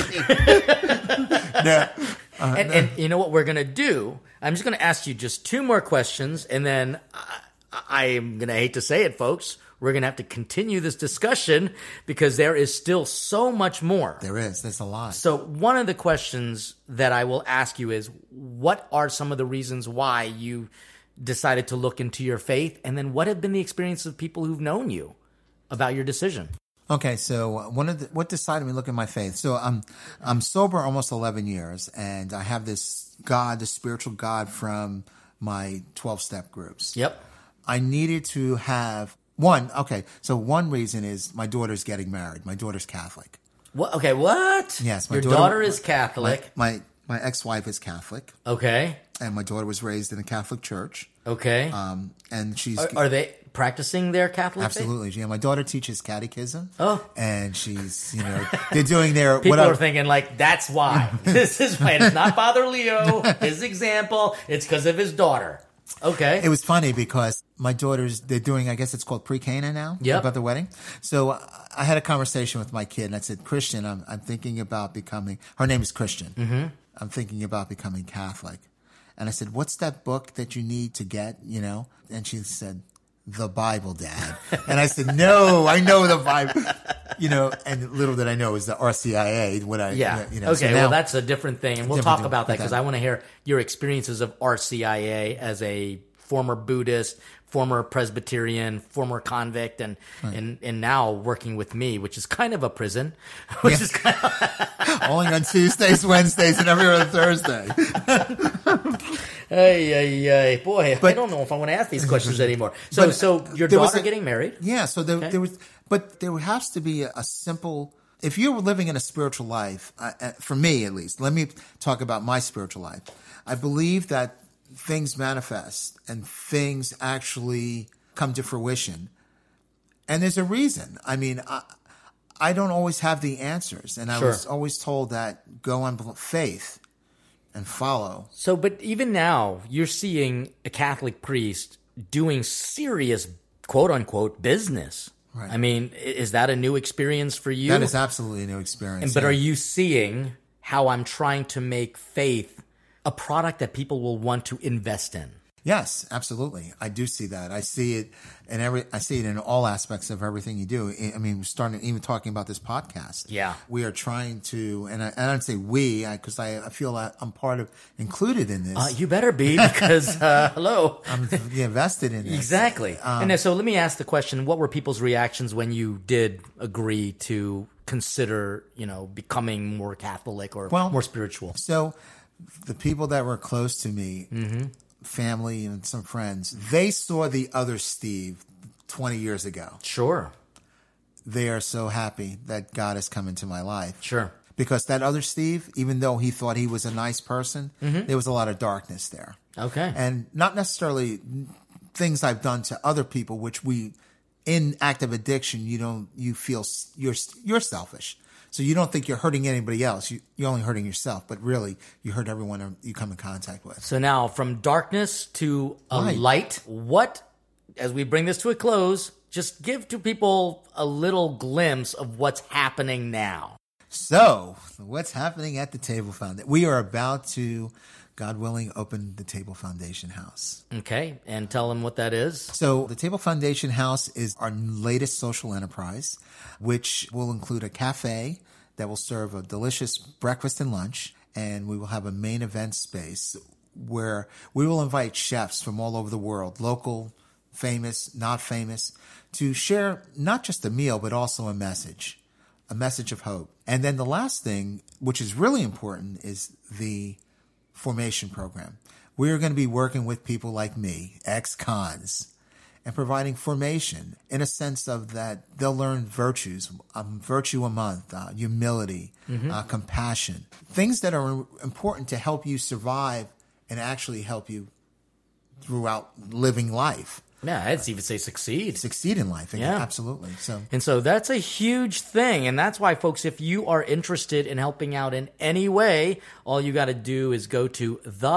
And you know what we're going to do? I'm just going to ask you just 2 more questions, and then I'm going to hate to say it, folks. We're going to have to continue this discussion because there is still so much more. There is. There's a lot. So one of the questions that I will ask you is, what are some of the reasons why you decided to look into your faith? And then what have been the experiences of people who've known you about your decision? Okay, so what decided me to look at my faith? So I'm sober almost 11 years, and I have this God, the spiritual God from my 12-step groups. Yep. I needed to have one reason is my daughter's getting married. My daughter's Catholic. What? Okay, what? Yes. Your daughter is Catholic. My ex-wife is Catholic. Okay. And my daughter was raised in a Catholic church. Okay. And she's... Are they practicing their Catholic Absolutely. faith? Yeah, my daughter teaches catechism. Oh. And she's, they're doing their... People are thinking that's why. This is why. It's not Father Leo, his example. It's because of his daughter. Okay. It was funny because my they're doing, I guess it's called pre-Cana now. Yep. About the wedding. So I had a conversation with my kid and I said, Christian, I'm thinking about becoming, her name is Christian. Mm-hmm. I'm thinking about becoming Catholic. And I said, what's that book that you need to get, And she said, the Bible, Dad. And I said, no, I know the Bible. And little did I know is the RCIA. Okay, so well, that's a different thing. And we'll talk about that because I want to hear your experiences of RCIA as a former Buddhist, former Presbyterian, former convict, and now working with me, which is kind of a prison. Which is kind of only on Tuesdays, Wednesdays, and every other Thursday. Hey, boy, I don't know if I want to ask these questions anymore. So your daughter getting married? Yeah, so there was, but there has to be a simple. If you're living in a spiritual life, for me at least, let me talk about my spiritual life. I believe that things manifest and things actually come to fruition, and there's a reason. I mean, I don't always have the answers, and I was always told that go on faith and follow. So, but even now, you're seeing a Catholic priest doing serious, quote unquote, business. Right. I mean, is that a new experience for you? That is absolutely a new experience. But are you seeing how I'm trying to make faith a product that people will want to invest in? Yes, absolutely. I do see that. I see it in all aspects of everything you do. I mean, starting even talking about this podcast. Yeah. We are trying to, and I don't say we, because I feel that I'm included in this. You better be, because, hello. I'm invested in this. Exactly. And so let me ask the question, what were people's reactions when you did agree to consider, becoming more Catholic or more spiritual? So the people that were close to me, family and some friends, they saw the other Steve 20 years ago. Sure. They are so happy that God has come into my life. Sure. Because that other Steve, even though he thought he was a nice person, there was a lot of darkness there. Okay. And not necessarily things I've done to other people, which in active addiction, you feel you're selfish. So you don't think you're hurting anybody else. You're only hurting yourself, but really you hurt everyone you come in contact with. So now from darkness to a light, what, as we bring this to a close, just give to people a little glimpse of what's happening now. So what's happening at the Table Foundation? We are about to, God willing, open the Table Foundation House. Okay, and tell them what that is. So the Table Foundation House is our latest social enterprise, which will include a cafe that will serve a delicious breakfast and lunch, and we will have a main event space where we will invite chefs from all over the world, local, famous, not famous, to share not just a meal, but also a message of hope. And then the last thing, which is really important, is the formation program. We are going to be working with people like me, ex-cons, and providing formation in a sense of that they'll learn virtues, virtue a month, humility, compassion, things that are important to help you survive and actually help you throughout living life. Yeah, I'd even say succeed. Succeed in life. Yeah. Absolutely. So that's a huge thing. And that's why, folks, if you are interested in helping out in any way, all you got to do is go to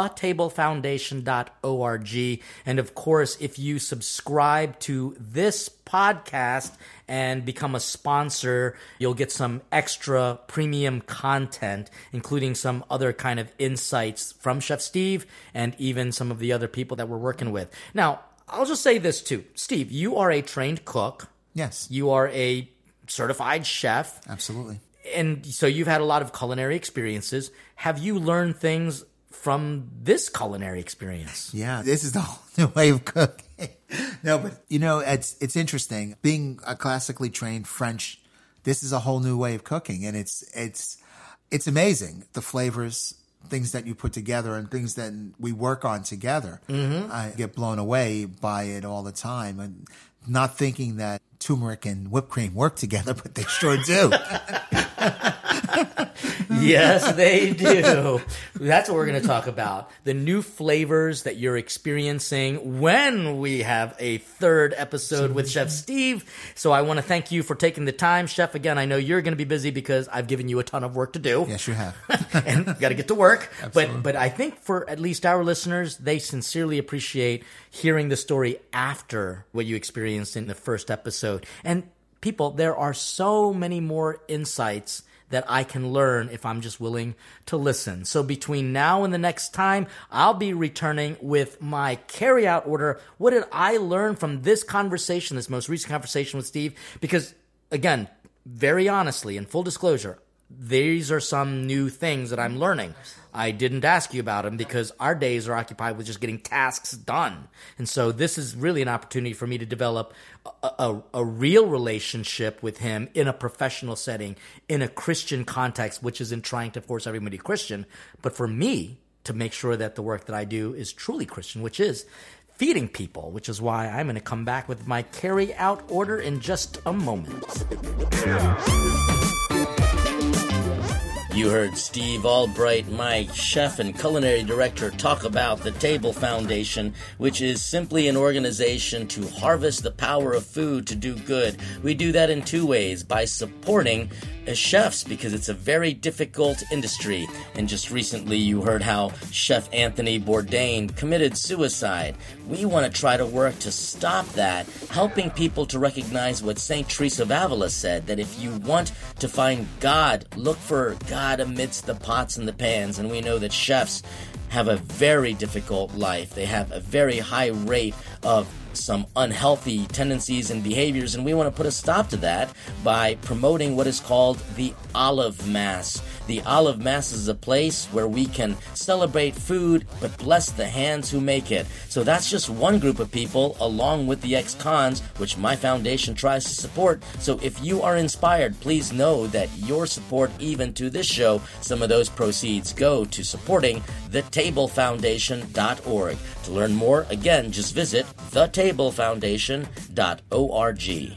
thetablefoundation.org. And of course, if you subscribe to this podcast and become a sponsor, you'll get some extra premium content, including some other kind of insights from Chef Steve and even some of the other people that we're working with. Now, I'll just say this too. Steve, you are a trained cook. Yes. You are a certified chef. Absolutely. And so you've had a lot of culinary experiences. Have you learned things from this culinary experience? Yeah, this is the whole new way of cooking. No, but it's interesting. Being a classically trained French, this is a whole new way of cooking, and it's amazing, the flavors, things that you put together and things that we work on together. I get blown away by it all the time, and not thinking that turmeric and whipped cream work together, but they sure do. Yes, they do. That's what we're going to talk about. The new flavors that you're experiencing when we have a third episode with Chef Steve. So I want to thank you for taking the time. Chef, again, I know you're going to be busy because I've given you a ton of work to do. Yes, you have. And got to get to work. But I think for at least our listeners, they sincerely appreciate hearing the story after what you experienced in the first episode. And people, there are so many more insights that I can learn if I'm just willing to listen. So between now and the next time, I'll be returning with my carry-out order. What did I learn from this conversation, this most recent conversation with Steve? Because, again, very honestly, in full disclosure, these are some new things that I'm learning. I didn't ask you about them because our days are occupied with just getting tasks done. And so this is really an opportunity for me to develop a real relationship with him in a professional setting, in a Christian context, which isn't trying to force everybody Christian, but for me to make sure that the work that I do is truly Christian, which is feeding people, which is why I'm going to come back with my carry-out order in just a moment. You heard Steve Albright, my chef and culinary director, talk about the Table Foundation, which is simply an organization to harvest the power of food to do good. We do that in two ways, by supporting chefs, because it's a very difficult industry. And just recently you heard how Chef Anthony Bourdain committed suicide. We want to try to work to stop that, helping people to recognize what St. Teresa of Avila said, that if you want to find God, look for God amidst the pots and the pans. And we know that chefs have a very difficult life. They have a very high rate of some unhealthy tendencies and behaviors, and we want to put a stop to that by promoting what is called the Olive Mass. The Olive Mass is a place where we can celebrate food, but bless the hands who make it. So that's just one group of people, along with the ex-cons, which my foundation tries to support. So if you are inspired, please know that your support, even to this show, some of those proceeds go to supporting thetablefoundation.org. To learn more, again, just visit thetablefoundation.org.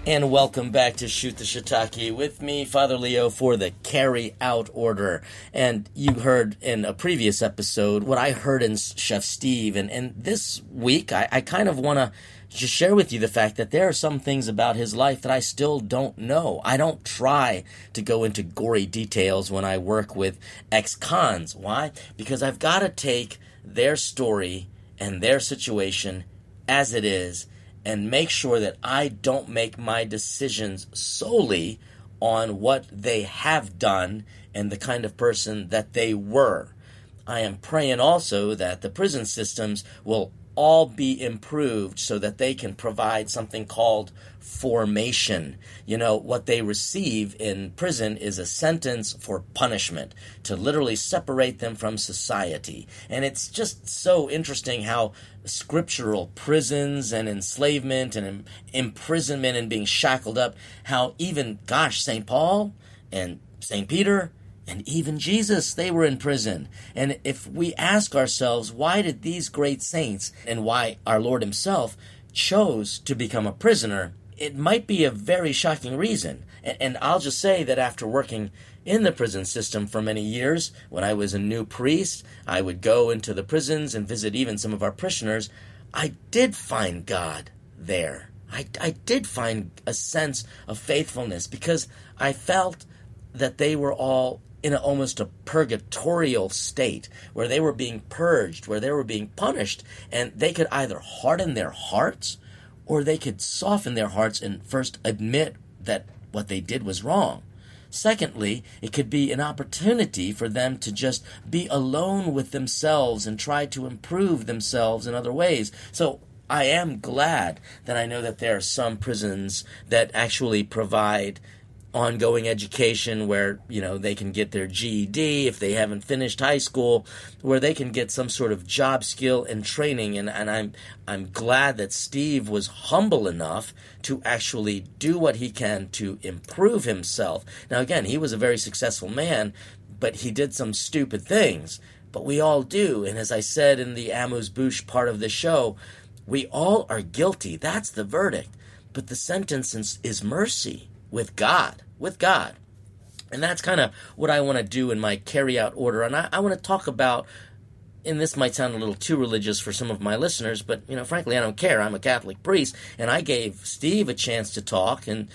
And welcome back to Shoot the Shiitake with me, Father Leo, for the Carry Out Order. And you heard in a previous episode what I heard in Chef Steve. And this week, I kind of want to just share with you the fact that there are some things about his life that I still don't know. I don't try to go into gory details when I work with ex-cons. Why? Because I've got to take their story and their situation as it is and make sure that I don't make my decisions solely on what they have done and the kind of person that they were. I am praying also that the prison systems will all be improved so that they can provide something called formation. You know, what they receive in prison is a sentence for punishment, to literally separate them from society. And it's just so interesting how scriptural prisons and enslavement and imprisonment and being shackled up, how even, St. Paul and St. Peter and even Jesus, they were in prison. And if we ask ourselves, why did these great saints and why our Lord himself chose to become a prisoner, it might be a very shocking reason. And I'll just say that after working in the prison system for many years, when I was a new priest, I would go into the prisons and visit even some of our parishioners. I did find God there. I did find a sense of faithfulness because I felt that they were all in almost a purgatorial state where they were being purged, where they were being punished, and they could either harden their hearts or they could soften their hearts and first admit that what they did was wrong. Secondly, it could be an opportunity for them to just be alone with themselves and try to improve themselves in other ways. So I am glad that I know that there are some prisons that actually provide ongoing education where, you know, they can get their GED if they haven't finished high school, where they can get some sort of job skill and training. And I'm glad that Steve was humble enough to actually do what he can to improve himself. Now, again, he was a very successful man, but he did some stupid things. But we all do. And as I said in the amuse-bouche part of the show, we all are guilty. That's the verdict. But the sentence is mercy with God. With God. And that's kind of what I want to do in my carry-out order. And I want to talk about, and this might sound a little too religious for some of my listeners, but, you know, frankly, I don't care. I'm a Catholic priest, and I gave Steve a chance to talk, and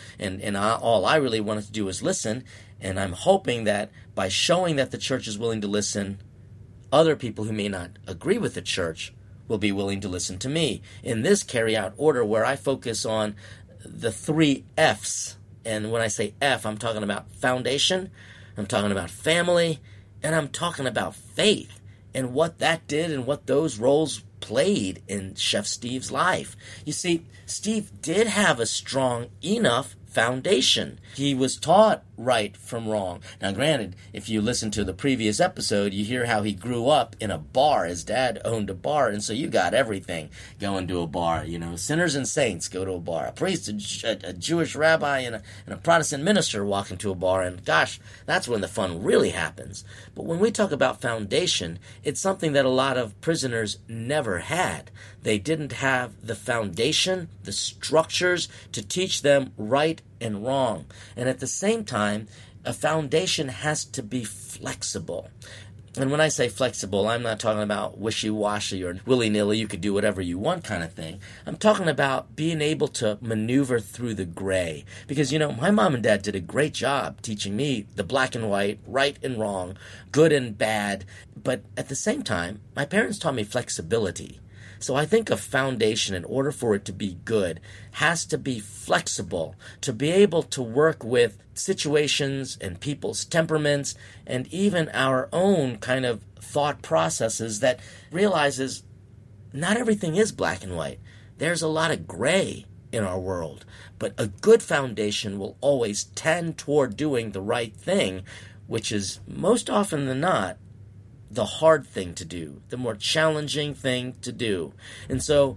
all I really wanted to do was listen. And I'm hoping that by showing that the church is willing to listen, other people who may not agree with the church will be willing to listen to me. In this carry-out order where I focus on the 3 F's. And when I say F, I'm talking about foundation, I'm talking about family, and I'm talking about faith and what that did and what those roles played in Chef Steve's life. You see, Steve did have a strong enough foundation. He was taught right from wrong. Now, granted, if you listen to the previous episode, you hear how he grew up in a bar. His dad owned a bar, and so you got everything going to a bar. You know, sinners and saints go to a bar. A priest, a Jewish rabbi, and a Protestant minister walk into a bar, and gosh, that's when the fun really happens. But when we talk about foundation, it's something that a lot of prisoners never had. They didn't have the foundation, the structures to teach them right and wrong. And at the same time, a foundation has to be flexible. And when I say flexible, I'm not talking about wishy-washy or willy-nilly, you could do whatever you want kind of thing. I'm talking about being able to maneuver through the gray. Because, you know, my mom and dad did a great job teaching me the black and white, right and wrong, good and bad. But at the same time, my parents taught me flexibility. So I think a foundation, in order for it to be good, has to be flexible, to be able to work with situations and people's temperaments and even our own kind of thought processes that realizes not everything is black and white. There's a lot of gray in our world. But a good foundation will always tend toward doing the right thing, which is most often than not the hard thing to do, the more challenging thing to do. And so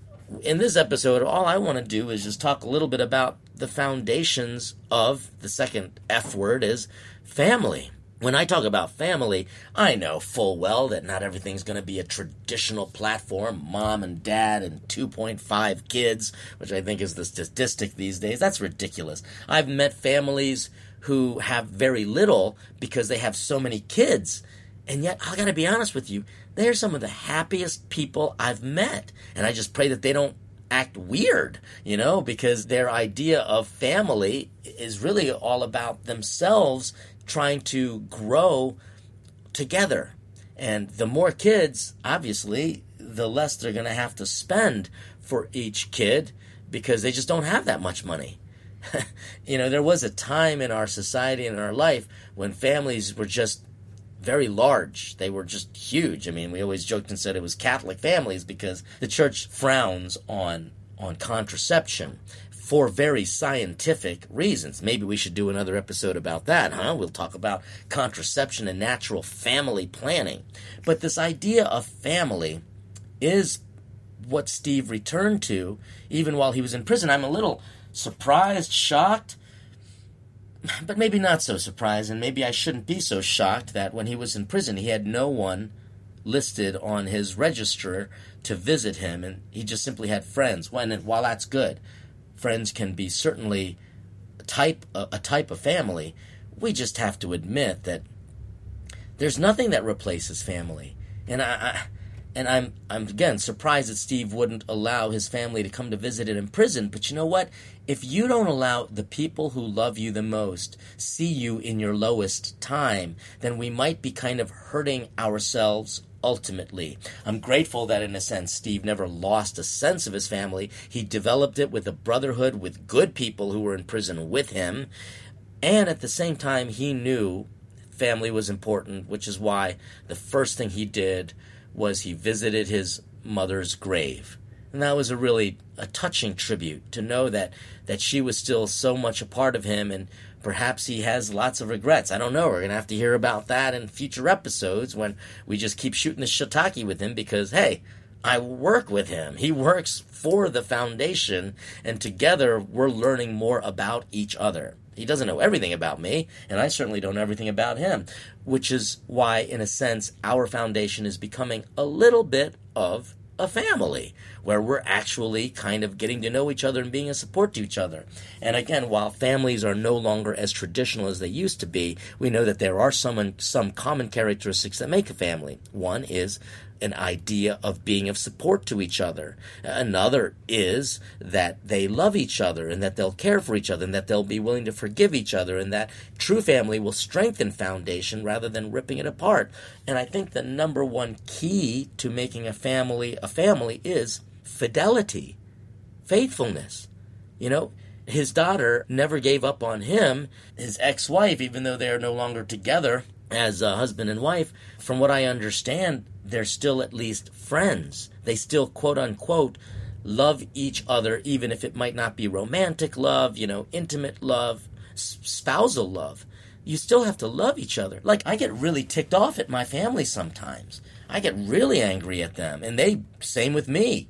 in this episode, all I want to do is just talk a little bit about the foundations of the second F word is family. When I talk about family, I know full well that not everything's going to be a traditional platform, mom and dad and 2.5 kids, which I think is the statistic these days. That's ridiculous. I've met families who have very little because they have so many kids. And yet, I got to be honest with you, they're some of the happiest people I've met. And I just pray that they don't act weird, because their idea of family is really all about themselves trying to grow together. And the more kids, obviously, the less they're going to have to spend for each kid because they just don't have that much money. There was a time in our society and in our life when families were just very large. They were just huge. I mean, we always joked and said it was Catholic families because the church frowns on contraception for very scientific reasons. Maybe we should do another episode about that, huh? We'll talk about contraception and natural family planning. But this idea of family is what Steve returned to even while he was in prison. I'm a little surprised, shocked, but maybe not so surprised, and maybe I shouldn't be so shocked that when he was in prison, he had no one listed on his register to visit him, and he just simply had friends. While that's good, friends can be certainly a type of family, we just have to admit that there's nothing that replaces family. And I'm again surprised that Steve wouldn't allow his family to come to visit it in prison. But you know what? If you don't allow the people who love you the most see you in your lowest time, then we might be kind of hurting ourselves ultimately. I'm grateful that, in a sense, Steve never lost a sense of his family. He developed it with a brotherhood with good people who were in prison with him. And at the same time, he knew family was important, which is why the first thing he did was he visited his mother's grave. And that was a touching tribute to know that she was still so much a part of him, and perhaps he has lots of regrets. I don't know. We're going to have to hear about that in future episodes when we just keep shooting the shiitake with him because, hey, I work with him. He works for the foundation, and together we're learning more about each other. He doesn't know everything about me, and I certainly don't know everything about him, which is why, in a sense, our foundation is becoming a little bit of a family, where we're actually kind of getting to know each other and being a support to each other. And again, while families are no longer as traditional as they used to be, we know that there are some common characteristics that make a family. One is an idea of being of support to each other. Another is that they love each other and that they'll care for each other and that they'll be willing to forgive each other, and that true family will strengthen foundation rather than ripping it apart. And I think the number one key to making a family is fidelity, faithfulness. His daughter never gave up on him. His ex-wife, even though they are no longer together as a husband and wife, from what I understand, they're still at least friends. They still, quote-unquote, love each other, even if it might not be romantic love, intimate love, spousal love. You still have to love each other. Like, I get really ticked off at my family sometimes. I get really angry at them, and same with me.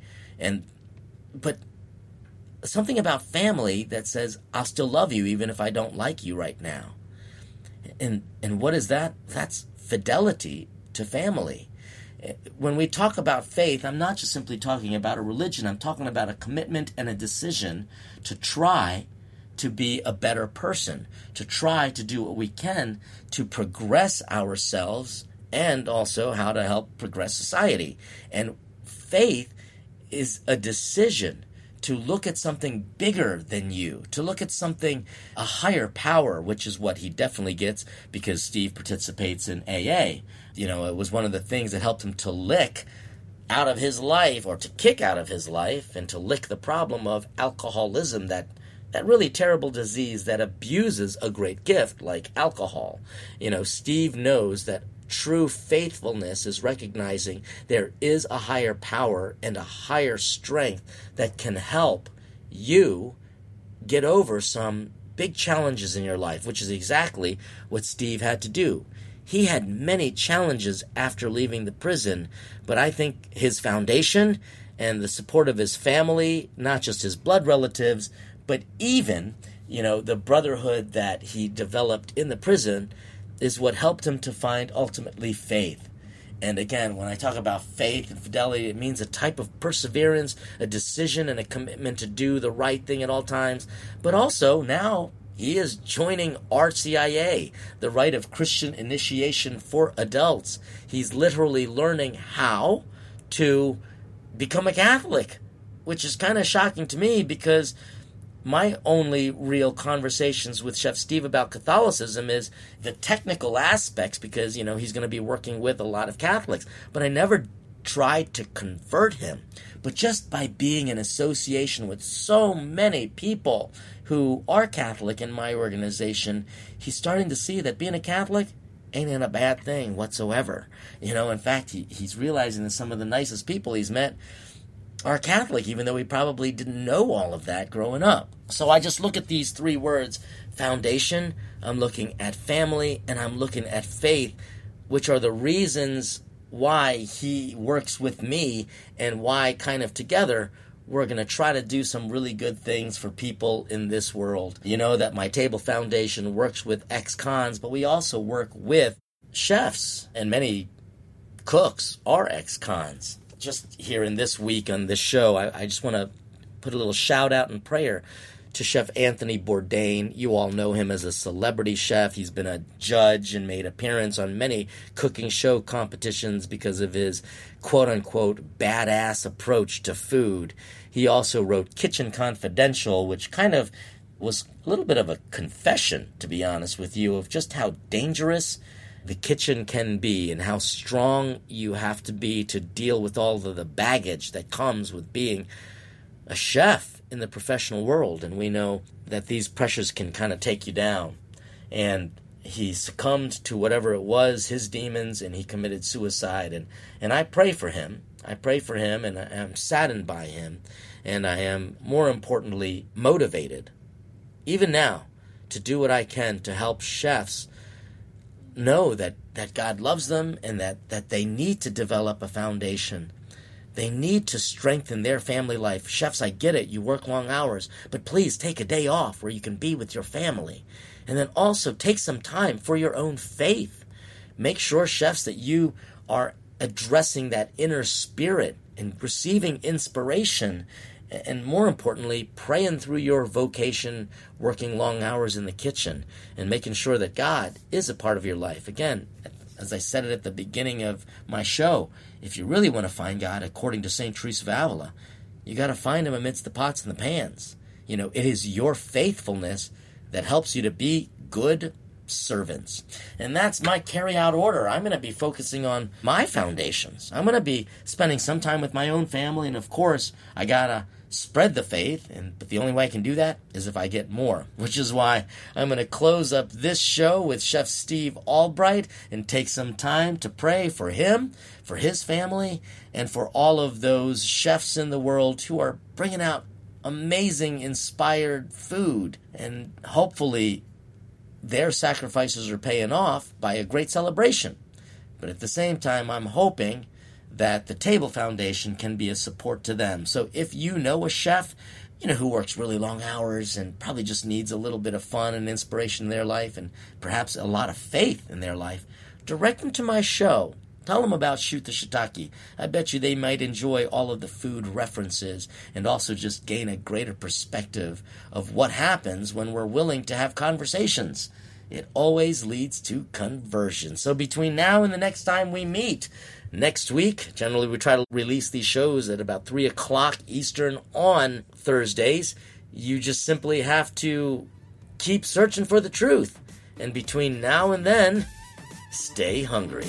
But something about family that says, I'll still love you even if I don't like you right now. And what is that? That's fidelity to family. When we talk about faith, I'm not just simply talking about a religion. I'm talking about a commitment and a decision to try to be a better person, to try to do what we can to progress ourselves and also how to help progress society. And faith is a decision to look at something bigger than you, to look at something, a higher power, which is what he definitely gets because Steve participates in AA. It was one of the things that helped him to lick out of his life, or to kick out of his life, and to lick the problem of alcoholism, that really terrible disease that abuses a great gift like alcohol. Steve knows that true faithfulness is recognizing there is a higher power and a higher strength that can help you get over some big challenges in your life, which is exactly what Steve had to do. He had many challenges after leaving the prison, but I think his foundation and the support of his family, not just his blood relatives, but even, the brotherhood that he developed in the prison, is what helped him to find ultimately faith. And again, when I talk about faith and fidelity, it means a type of perseverance, a decision, and a commitment to do the right thing at all times. But also, now, he is joining RCIA, the Rite of Christian Initiation for Adults. He's literally learning how to become a Catholic, which is kind of shocking to me because my only real conversations with Chef Steve about Catholicism is the technical aspects because, he's going to be working with a lot of Catholics. But I never tried to convert him. But just by being in association with so many people who are Catholic in my organization, he's starting to see that being a Catholic ain't a bad thing whatsoever. In fact, he's realizing that some of the nicest people he's met are Catholic, even though he probably didn't know all of that growing up. So I just look at these three words, foundation, I'm looking at family, and I'm looking at faith, which are the reasons why he works with me and why kind of together we're going to try to do some really good things for people in this world. You know that My Table Foundation works with ex-cons, but we also work with chefs, and many cooks are ex-cons. Just here in this week on this show, I just want to put a little shout out and prayer to Chef Anthony Bourdain. You all know him as a celebrity chef. He's been a judge and made appearance on many cooking show competitions because of his quote-unquote badass approach to food. He also wrote Kitchen Confidential, which kind of was a little bit of a confession, to be honest with you, of just how dangerous the kitchen can be and how strong you have to be to deal with all of the baggage that comes with being a chef in the professional world. And we know that these pressures can kind of take you down. And he succumbed to whatever it was, his demons, and he committed suicide. And I pray for him. I pray for him, and I am saddened by him. And I am, more importantly, motivated, even now, to do what I can to help chefs know that God loves them and that they need to develop a foundation. They need to strengthen their family life. Chefs, I get it. You work long hours, but please take a day off where you can be with your family. And then also take some time for your own faith. Make sure, chefs, that you are addressing that inner spirit and receiving inspiration. And more importantly, praying through your vocation, working long hours in the kitchen, and making sure that God is a part of your life. Again, as I said it at the beginning of my show, if you really want to find God, according to St. Teresa of Avila, you got to find him amidst the pots and the pans. It is your faithfulness that helps you to be good servants. And that's my carry-out order. I'm going to be focusing on my foundations. I'm going to be spending some time with my own family, and of course, I got to spread the faith, but the only way I can do that is if I get more, which is why I'm going to close up this show with Chef Steve Albright and take some time to pray for him, for his family, and for all of those chefs in the world who are bringing out amazing, inspired food, and hopefully their sacrifices are paying off by a great celebration. But at the same time, I'm hoping that the Table Foundation can be a support to them. So if you know a chef, who works really long hours and probably just needs a little bit of fun and inspiration in their life and perhaps a lot of faith in their life, direct them to my show. Tell them about Shoot the Shiitake. I bet you they might enjoy all of the food references and also just gain a greater perspective of what happens when we're willing to have conversations. It always leads to conversion. So between now and the next time we meet, next week, generally we try to release these shows at about 3 o'clock Eastern on Thursdays. You just simply have to keep searching for the truth. And between now and then, stay hungry.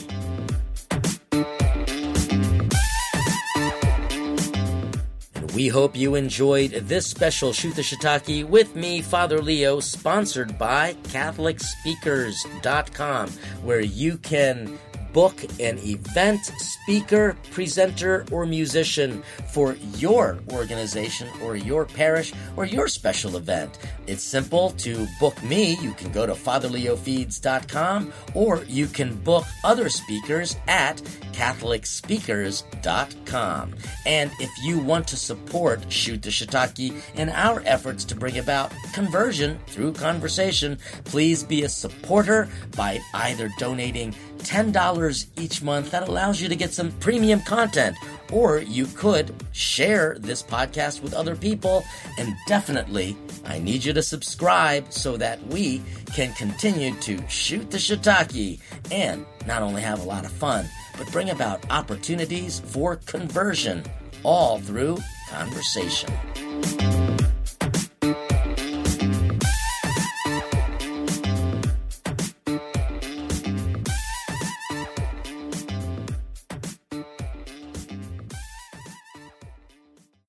We hope you enjoyed this special Shoot the Shiitake with me, Father Leo, sponsored by CatholicSpeakers.com, where you can book an event, speaker, presenter, or musician for your organization or your parish or your special event. It's simple to book me. You can go to fatherleofeeds.com, or you can book other speakers at catholicspeakers.com. And if you want to support Shoot the Shiitake in our efforts to bring about conversion through conversation, please be a supporter by either donating $10 each month. That allows you to get some premium content, or you could share this podcast with other people. And definitely, I need you to subscribe so that we can continue to shoot the shiitake and not only have a lot of fun, but bring about opportunities for conversion, all through conversation.